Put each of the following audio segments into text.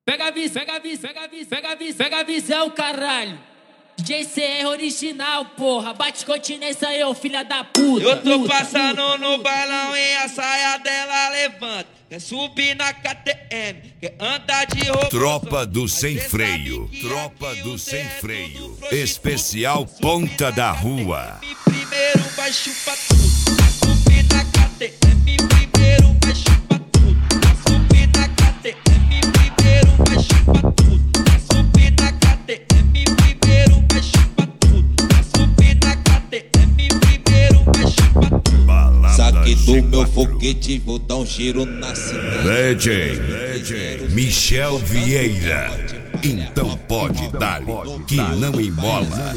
pega a visão, caralho. DJ CR original, porra. Bate continência aí, ô filha da puta. Eu tô passando no bailão e a saia dela levanta. Quer subir na KTM, quer andar de roupa. Tropa do Sem Freio, Tropa do Sem Freio. Especial Ponta da Rua. Primeiro vai chupar tudo. Subir na KTM, primeiro vai chupar tudo. Subir na KTM, primeiro vai chupar tudo. Subir na KTM, primeiro vai chupar tudo. Subir na KTM, primeiro vai chupar tudo. Saque do meu foguete, vou dar um giro na cidade. DJ Michel Vieira. Então pode dar, que não embola.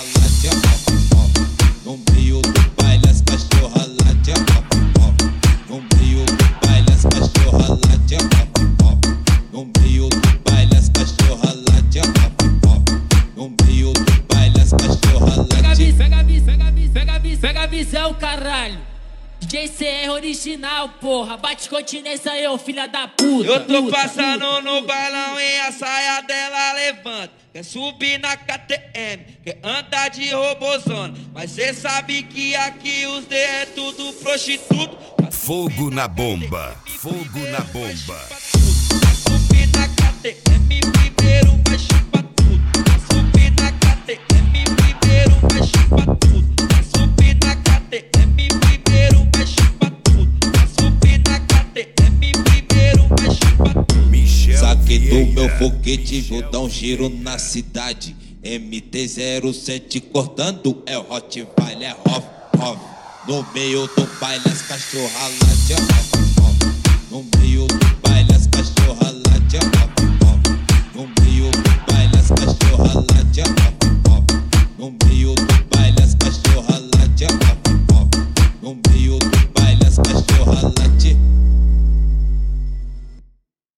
No meio do baile as cachorra late, no meio do baile as cachorra late, no meio do baile as cachorra late, no meio do baile as cachorra late. Pega a visão, caralho. DJ CR original, porra. Bate continência aí, ô filha da puta. Eu tô passando no bailão e a saia dela levanta. Quer subir na KTM, quer andar de robozona. Mas cê sabe que aqui os D é tudo prostituto. Fogo na bomba, fogo na bomba. Subir na KTM, primeiro vai chupar tudo. Subir na KTM, primeiro vai chupar tudo. Subir na KTM, primeiro vai chupar tudo. Subir na KTM, primeiro vai chupar tudo. Saque do meu foguete, vou dar um giro na cidade. MT-07 cortando, é o Rottweiler, é Hoff, Hoff. No meio do baile as cachorra late, no meio do baile as cachorra late,